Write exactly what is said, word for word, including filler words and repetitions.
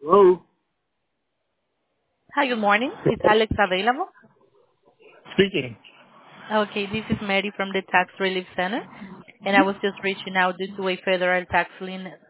Hello? Hi, good morning. Is Alex available? Speaking. Okay, this is Mary from the Tax Relief Center, and I was just reaching out due to a federal tax lien